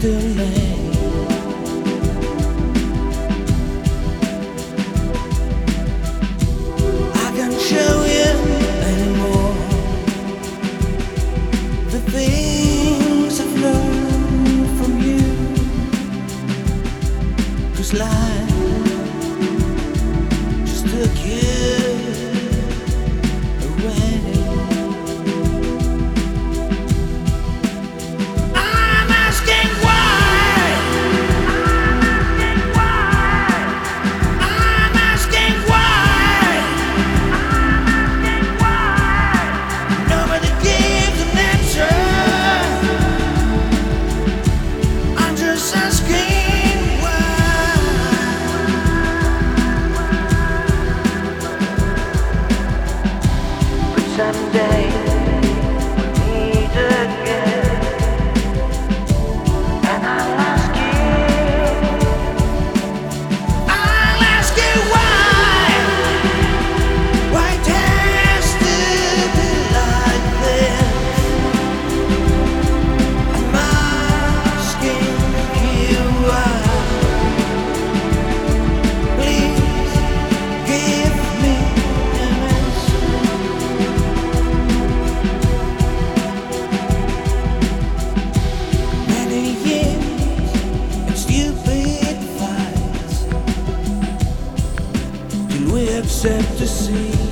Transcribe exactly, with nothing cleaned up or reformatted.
still lay. I can't show you anymore the things I've learned from you, 'cause life just took you away. Someday we'll meet again, and I'll ask you, I'll ask you why, why it has to be like this. I'm asking you why. Please give me an answer. We accept to see